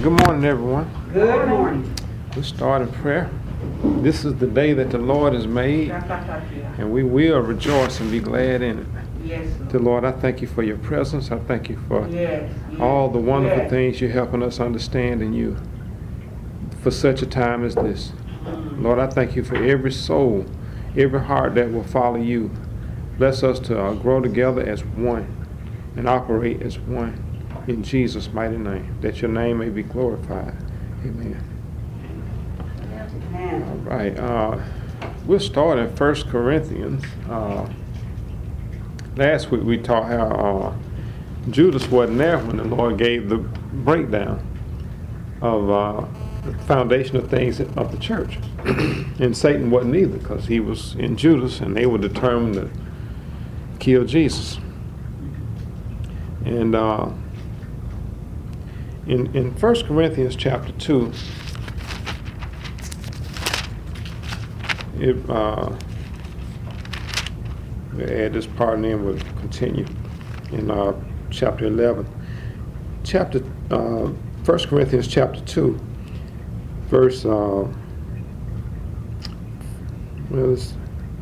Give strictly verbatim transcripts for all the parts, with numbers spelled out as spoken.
Good morning, everyone. Good morning. We'll start in prayer. This is the day that the Lord has made, and we will rejoice and be glad in it. Yes, Lord. Dear Lord, I thank you for your presence. I thank you for Yes, yes, all the wonderful yes. things you're helping us understand in you for such a time as this. Mm. Lord, I thank you for every soul, every heart that will follow you. Bless us to uh, grow together as one and operate as one. In Jesus' mighty name, that your name may be glorified. Amen. Amen. All right. Uh, we'll start in First Corinthians. Uh, last week we taught how uh, Judas wasn't there when the Lord gave the breakdown of uh, the foundation of things of the church. And Satan wasn't either, because he was in Judas and they were determined to kill Jesus. And uh, In, in First Corinthians chapter two, it, uh, we'll add this part and then we'll continue in uh, chapter eleven. Chapter, uh, First Corinthians chapter two, verse, uh, well, let's,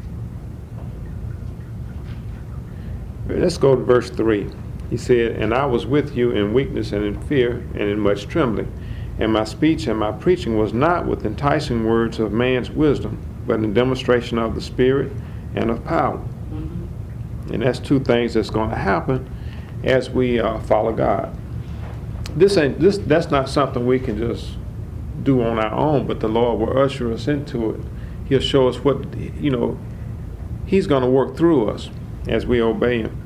let's go to verse three. He said, "And I was with you in weakness and in fear and in much trembling. And my speech and my preaching was not with enticing words of man's wisdom, but in demonstration of the Spirit and of power." Mm-hmm. And that's two things that's going to happen as we uh, follow God. This ain't this. That's not something we can just do on our own, but the Lord will usher us into it. He'll show us what, you know, He's going to work through us as we obey Him.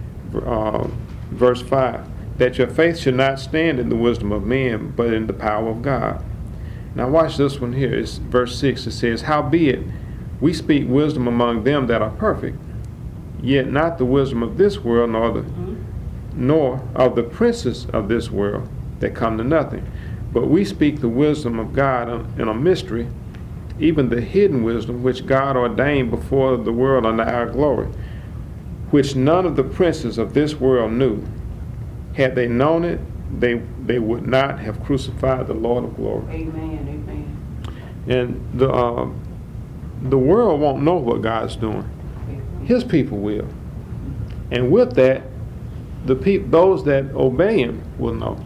Uh, Verse five, "That your faith should not stand in the wisdom of men, but in the power of God." Now watch this one here. It's verse six. It says, "Howbeit we speak wisdom among them that are perfect, yet not the wisdom of this world, nor the mm-hmm. nor of the princes of this world that come to nothing. But we speak the wisdom of God in a mystery, even the hidden wisdom which God ordained before the world unto our glory, which none of the princes of this world knew. Had they known it, they they would not have crucified the Lord of glory." Amen, amen. And the uh, the world won't know what God's doing. Amen. His people will. And with that, the peop- those that obey Him will know.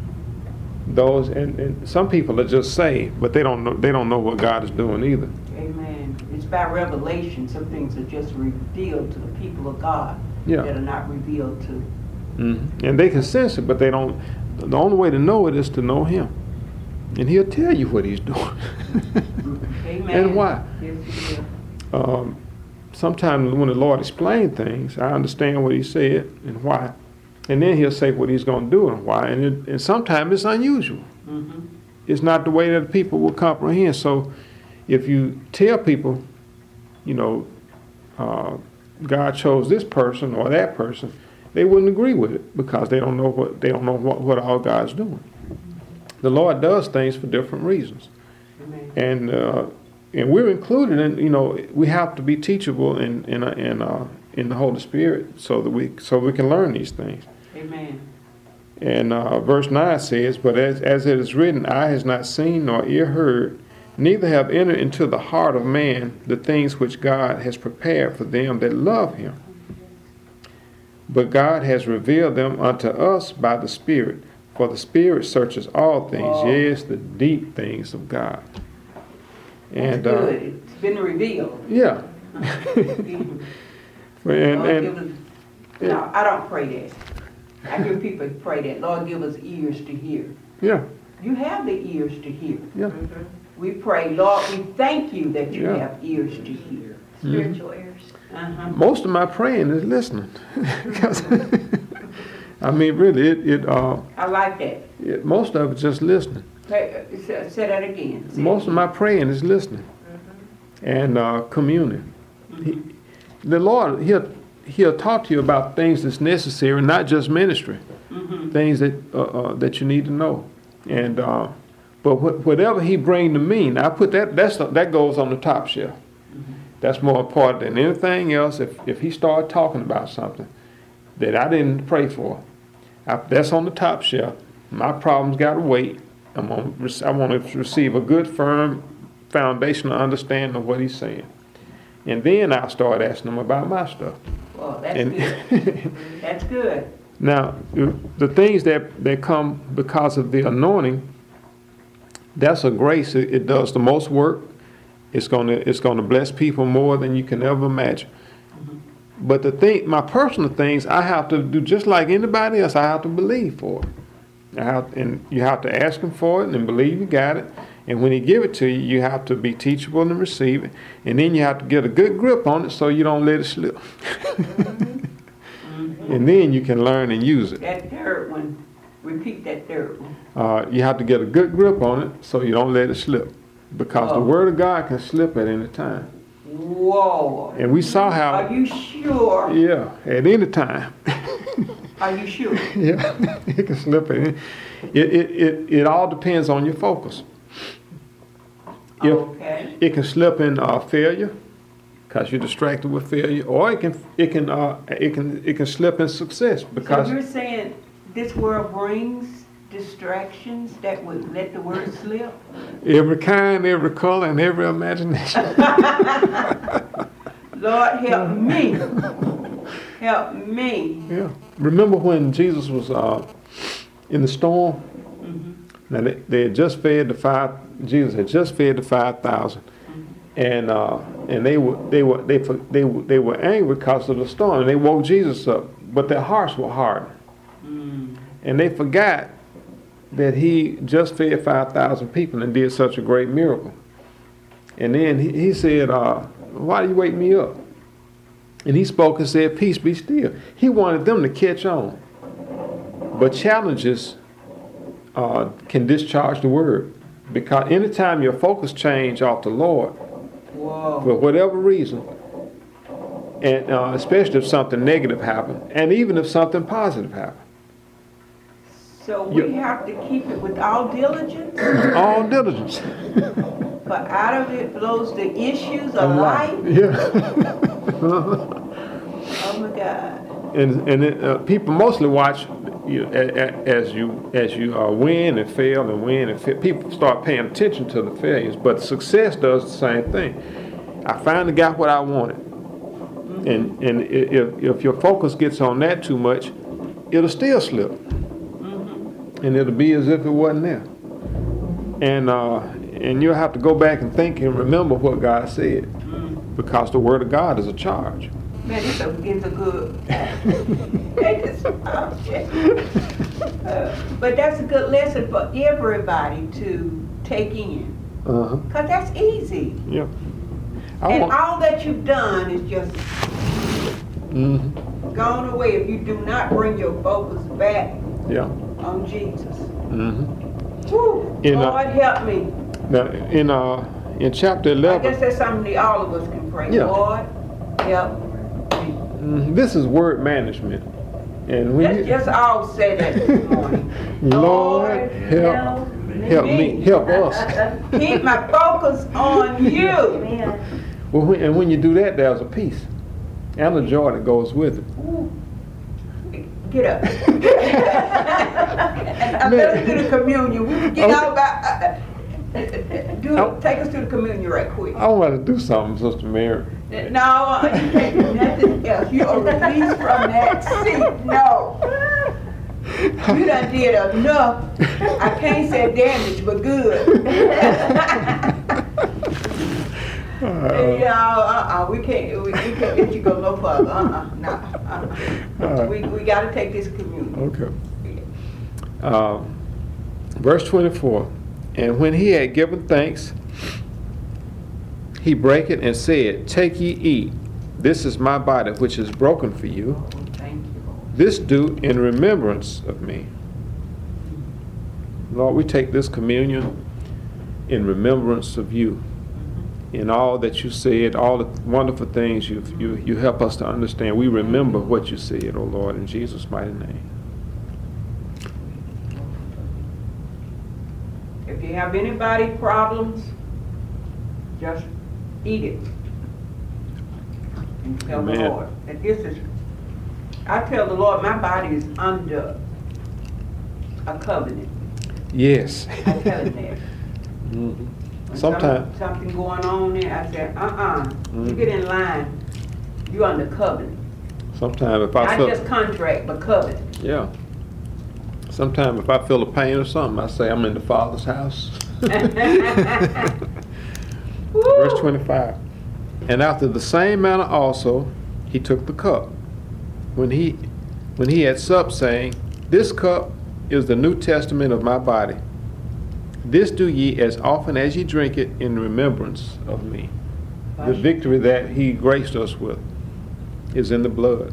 Those and, and some people are just saved, but they don't know they don't know what God is doing either. Amen. It's by revelation. Some things are just revealed to the people of God Yeah. that are not revealed to. Mm-hmm. And they can sense it, but they don't. The only way to know it is to know Him, and He'll tell you what He's doing. Amen. And why. Yes, He will. Um, sometimes when the Lord explains things, I understand what He said and why, and then He'll say what He's going to do and why. And, it, and sometimes it's unusual. Mm-hmm. It's not the way that people will comprehend. So, if you tell people, you know, uh, God chose this person or that person, they wouldn't agree with it because they don't know what they don't know what, what all God's doing. The Lord does things for different reasons. Amen. And uh, and we're included in, you know, we have to be teachable in in uh, in, uh, in the Holy Spirit so that we so we can learn these things. Amen. And uh, verse nine says, "But as as it is written, eye has not seen nor ear heard, neither have entered into the heart of man the things which God has prepared for them that love Him. But God has revealed them unto us by the Spirit. For the Spirit searches all things, oh. yes, the deep things of God." And That's good. uh, It's been revealed. yeah. and, and, Lord, and give us, no, I don't pray that. I hear people pray that. Lord, give us ears to hear. yeah, You have the ears to hear. yeah. Mm-hmm. We pray, Lord, we thank you that you Yeah. have ears to hear. Spiritual ears. Uh-huh. Most of my praying is listening. Because, I mean, really, it, it, uh, I like that. it most of it's just listening. Hey, uh, say, say that again. Say Most it of my praying is listening mm-hmm. and uh, communing. Mm-hmm. He, the Lord, he'll, he'll talk to you about things that's necessary, not just ministry, mm-hmm. things that uh, uh, that you need to know. And uh, but wh- whatever He bring to me, I put that that's that goes on the top shelf. Mm-hmm. That's more important than anything else. If if He started talking about something that I didn't pray for, I, that's on the top shelf. My problems got to wait I'm gonna, rec- I want to receive a good, firm foundational understanding of what he's saying. And then I'll start asking him about my stuff. Well, that's And good. That's good. now, the things that, that come because of the anointing, that's a grace. It, it does the most work. It's gonna it's gonna bless people more than you can ever imagine. Mm-hmm. But the thing, my personal things, I have to do just like anybody else. I have to believe for it. I have, and you have to ask him for it and believe you got it. And when he give it to you, you have to be teachable and receive it. And then you have to get a good grip on it so you don't let it slip. Mm-hmm. And then you can learn and use it. That third one, repeat that third one. Uh, you have to get a good grip on it so you don't let it slip. Because Whoa. the word of God can slip at any time. Whoa. And we saw how. Are you sure? Yeah, at any time. Are you sure? Yeah, it can slip at any. It, it, it, it all depends on your focus. If Okay. it can slip in uh, failure, because you're distracted with failure, or it can it can uh, it can it can slip in success because So you're saying this world brings distractions that would let the word slip? every kind, every color, and every imagination. Lord, help me. Help me. Yeah. Remember when Jesus was uh, in the storm? Mm-hmm. Now they, they had just fed the five. Jesus had just fed the five thousand, mm-hmm. and uh, and they were they were they they were, they were angry because of the storm. And they woke Jesus up, but their hearts were hardened, Mm. and they forgot that he just fed five thousand people and did such a great miracle. And then he, he said, uh, "Why do you wake me up?" And he spoke and said, "Peace, be still." He wanted them to catch on, but challenges uh, can discharge the word. Because anytime your focus change off the Lord, Whoa. for whatever reason, and uh, especially if something negative happened, and even if something positive happened, So we you- have to keep it with all diligence, all diligence. but out of it flows the issues of life. Yeah. Oh my God. and and it, uh, people mostly watch you a, a, as you as you uh, win and fail and win and fail. People start paying attention to the failures, but success does the same thing. I finally got what I wanted, mm-hmm. and and if if your focus gets on that too much, it'll still slip, mm-hmm. and it'll be as if it wasn't there. And uh, and you'll have to go back and think and remember what God said, mm-hmm. because the Word of God is a charge. Man, it's a, it's a good, it's a object. Uh, but that's a good lesson for everybody to take in. Uh-huh. Because that's easy. Yeah. I And want, all that you've done is just mm-hmm. gone away if you do not bring your focus back Yeah. on Jesus. Mm-hmm. Woo, In, uh, Lord, help me. Now, in uh, in chapter I eleven, guess that's something that all of us can pray. Yeah. Lord, help me. mhm, this is word management, and when Let's you, just all say that this morning. Lord, help, help me, help us. Keep my focus on you. Well, when, and when you do that, there's a peace and a joy that goes with it. Ooh. Get up. And let's do the communion. We can get Okay. out by, uh, do, Oh. take us to the communion right quick. I want to do something, Sister Mary. No, uh, you can't do nothing else. You are released from that seat. No. You done did enough. I can't say damage, but good. Uh, Yeah, uh-uh, we can't, we, we can't let you go no further. Uh-uh, no. Uh-uh. Alright. We, we gotta take this communion. Okay. Uh, verse twenty-four. And when he had given thanks, he brake it and said, "Take ye, eat. This is my body, which is broken for you. Oh, thank you, Lord. This do in remembrance of me." Lord, we take this communion in remembrance of you. In all that you said, all the wonderful things you you you help us to understand. We remember what you said, oh Lord, in Jesus' mighty name. If you have any body problems, just eat it. And tell the Amen. Lord that this is, I tell the Lord my body is under a covenant. Yes. I tell him that. Mhm. When Sometime- some- Something going on there, I said, uh-uh, you Mhm. get in line, you under covenant. Sometimes if I Not feel, just contract, but covenant. yeah. Sometimes if I feel a pain or something, I say I'm in the Father's house. Verse Woo. twenty-five. And after the same manner also, he took the cup. When he, when he had supped, saying, This cup is the New Testament of my body. This do ye as often as ye drink it in remembrance of me. The victory that he graced us with is in the blood.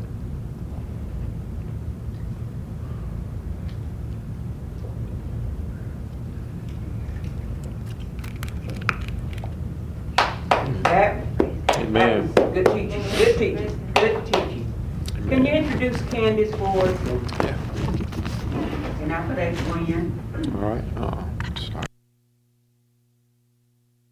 That, Amen. that was good teaching, good teaching, good teaching. Can you introduce Candace for us? Yeah. And I put that one in. All right. Uh,